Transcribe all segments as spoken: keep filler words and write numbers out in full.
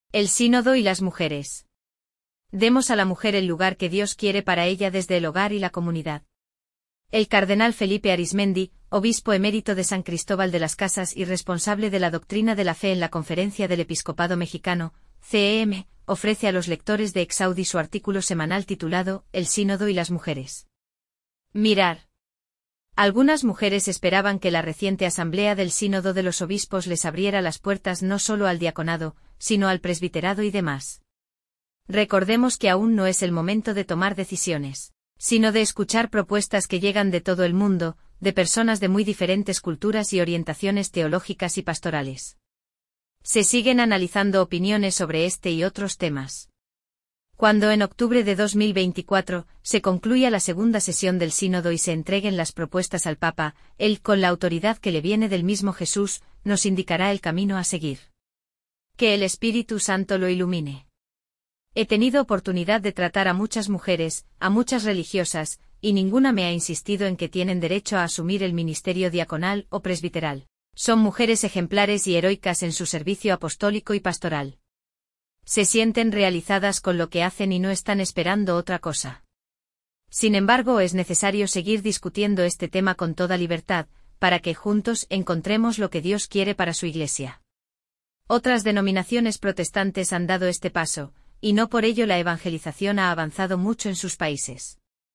El sínodo y las mujeres. Demos a la mujer el lugar que Dios quiere para ella desde el hogar y la comunidad. El cardenal Felipe Arismendi, obispo emérito de San Cristóbal de las Casas y responsable de la doctrina de la fe en la Conferencia del Episcopado Mexicano, C E M, ofrece a los lectores de Exaudi su artículo semanal titulado El sínodo y las mujeres. Mirar. Algunas mujeres esperaban que la reciente asamblea del Sínodo de los Obispos les abriera las puertas no solo al diaconado, sino al presbiterado y demás. Recordemos que aún no es el momento de tomar decisiones, sino de escuchar propuestas que llegan de todo el mundo, de personas de muy diferentes culturas y orientaciones teológicas y pastorales. Se siguen analizando opiniones sobre este y otros temas. Cuando en octubre de dos mil veinticuatro se concluya la segunda sesión del Sínodo y se entreguen las propuestas al Papa, él, con la autoridad que le viene del mismo Jesús, nos indicará el camino a seguir. Que el Espíritu Santo lo ilumine. He tenido oportunidad de tratar a muchas mujeres, a muchas religiosas, y ninguna me ha insistido en que tienen derecho a asumir el ministerio diaconal o presbiteral. Son mujeres ejemplares y heroicas en su servicio apostólico y pastoral. Se sienten realizadas con lo que hacen y no están esperando otra cosa. Sin embargo, es necesario seguir discutiendo este tema con toda libertad, para que juntos encontremos lo que Dios quiere para su Iglesia. Otras denominaciones protestantes han dado este paso, y no por ello la evangelización ha avanzado mucho en sus países.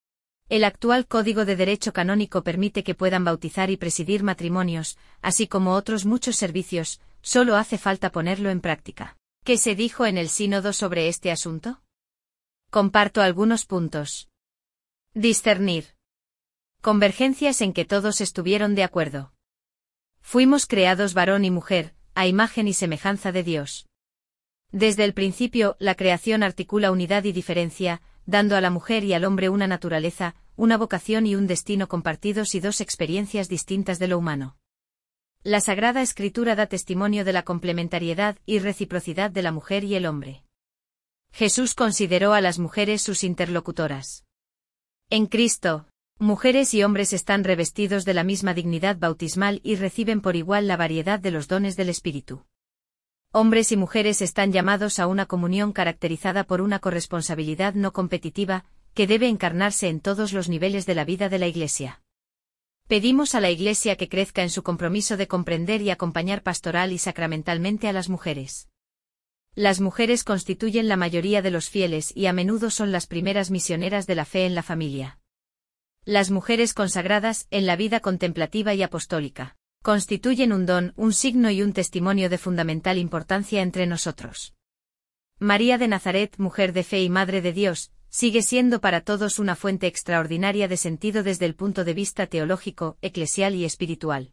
El actual Código de Derecho Canónico permite que puedan bautizar y presidir matrimonios, así como otros muchos servicios, solo hace falta ponerlo en práctica. ¿Qué se dijo en el sínodo sobre este asunto? Comparto algunos puntos. Discernir. Convergencias en que todos estuvieron de acuerdo. Fuimos creados varón y mujer, a imagen y semejanza de Dios. Desde el principio, la creación articula unidad y diferencia, dando a la mujer y al hombre una naturaleza, una vocación y un destino compartidos y dos experiencias distintas de lo humano. La Sagrada Escritura da testimonio de la complementariedad y reciprocidad de la mujer y el hombre. Jesús consideró a las mujeres sus interlocutoras. En Cristo, mujeres y hombres están revestidos de la misma dignidad bautismal y reciben por igual la variedad de los dones del Espíritu. Hombres y mujeres están llamados a una comunión caracterizada por una corresponsabilidad no competitiva, que debe encarnarse en todos los niveles de la vida de la Iglesia. Pedimos a la Iglesia que crezca en su compromiso de comprender y acompañar pastoral y sacramentalmente a las mujeres. Las mujeres constituyen la mayoría de los fieles y a menudo son las primeras misioneras de la fe en la familia. Las mujeres consagradas en la vida contemplativa y apostólica constituyen un don, un signo y un testimonio de fundamental importancia entre nosotros. María de Nazaret, mujer de fe y Madre de Dios, sigue siendo para todos una fuente extraordinaria de sentido desde el punto de vista teológico, eclesial y espiritual.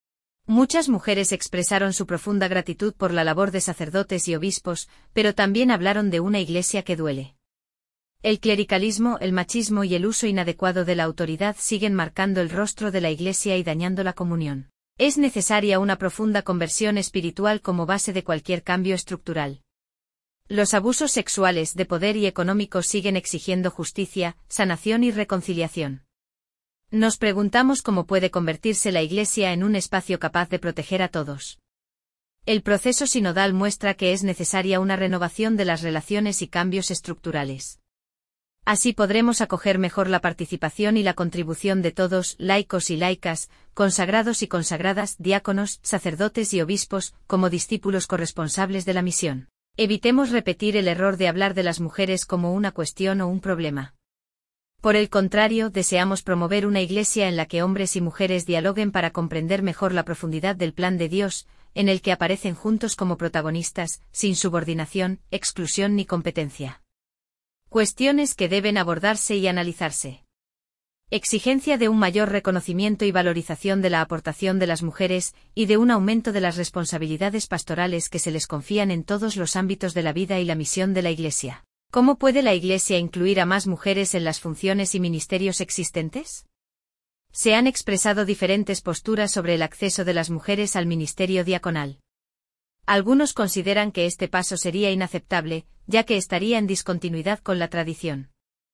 Muchas mujeres expresaron su profunda gratitud por la labor de sacerdotes y obispos, pero también hablaron de una Iglesia que duele. El clericalismo, el machismo y el uso inadecuado de la autoridad siguen marcando el rostro de la Iglesia y dañando la comunión. Es necesaria una profunda conversión espiritual como base de cualquier cambio estructural. Los abusos sexuales, de poder y económicos siguen exigiendo justicia, sanación y reconciliación. Nos preguntamos cómo puede convertirse la Iglesia en un espacio capaz de proteger a todos. El proceso sinodal muestra que es necesaria una renovación de las relaciones y cambios estructurales. Así podremos acoger mejor la participación y la contribución de todos, laicos y laicas, consagrados y consagradas, diáconos, sacerdotes y obispos, como discípulos corresponsables de la misión. Evitemos repetir el error de hablar de las mujeres como una cuestión o un problema. Por el contrario, deseamos promover una Iglesia en la que hombres y mujeres dialoguen para comprender mejor la profundidad del plan de Dios, en el que aparecen juntos como protagonistas, sin subordinación, exclusión ni competencia. Cuestiones que deben abordarse y analizarse. Exigencia de un mayor reconocimiento y valorización de la aportación de las mujeres, y de un aumento de las responsabilidades pastorales que se les confían en todos los ámbitos de la vida y la misión de la Iglesia. ¿Cómo puede la Iglesia incluir a más mujeres en las funciones y ministerios existentes? Se han expresado diferentes posturas sobre el acceso de las mujeres al ministerio diaconal. Algunos consideran que este paso sería inaceptable, ya que estaría en discontinuidad con la tradición.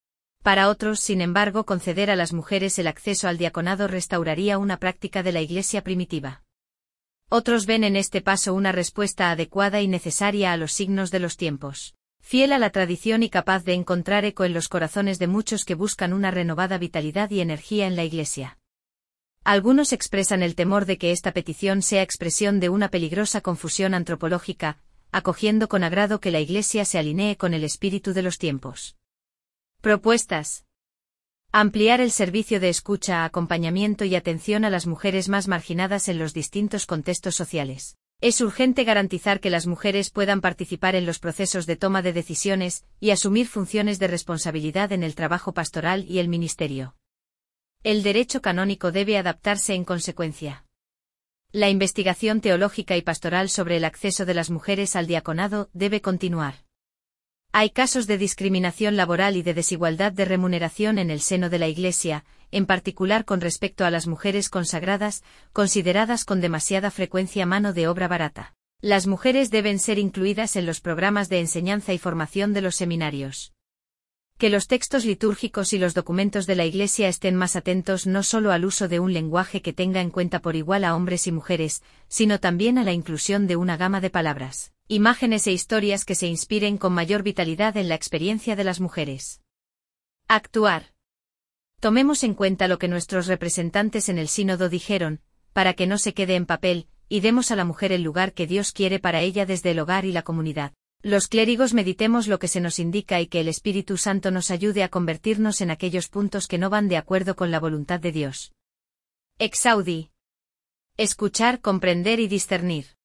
Para otros, sin embargo, conceder a las mujeres el acceso al diaconado restauraría una práctica de la Iglesia primitiva. Otros ven en este paso una respuesta adecuada y necesaria a los signos de los tiempos, fiel a la tradición y capaz de encontrar eco en los corazones de muchos que buscan una renovada vitalidad y energía en la Iglesia. Algunos expresan el temor de que esta petición sea expresión de una peligrosa confusión antropológica, acogiendo con agrado que la Iglesia se alinee con el espíritu de los tiempos. Propuestas. Ampliar el servicio de escucha, acompañamiento y atención a las mujeres más marginadas en los distintos contextos sociales. Es urgente garantizar que las mujeres puedan participar en los procesos de toma de decisiones y asumir funciones de responsabilidad en el trabajo pastoral y el ministerio. El derecho canónico debe adaptarse en consecuencia. La investigación teológica y pastoral sobre el acceso de las mujeres al diaconado debe continuar. Hay casos de discriminación laboral y de desigualdad de remuneración en el seno de la Iglesia, en particular con respecto a las mujeres consagradas, consideradas con demasiada frecuencia mano de obra barata. Las mujeres deben ser incluidas en los programas de enseñanza y formación de los seminarios. Que los textos litúrgicos y los documentos de la Iglesia estén más atentos no solo al uso de un lenguaje que tenga en cuenta por igual a hombres y mujeres, sino también a la inclusión de una gama de palabras, imágenes e historias que se inspiren con mayor vitalidad en la experiencia de las mujeres. Actuar. Tomemos en cuenta lo que nuestros representantes en el sínodo dijeron, para que no se quede en papel, y demos a la mujer el lugar que Dios quiere para ella desde el hogar y la comunidad. Los clérigos meditemos lo que se nos indica y que el Espíritu Santo nos ayude a convertirnos en aquellos puntos que no van de acuerdo con la voluntad de Dios. Exaudi. Escuchar, comprender y discernir.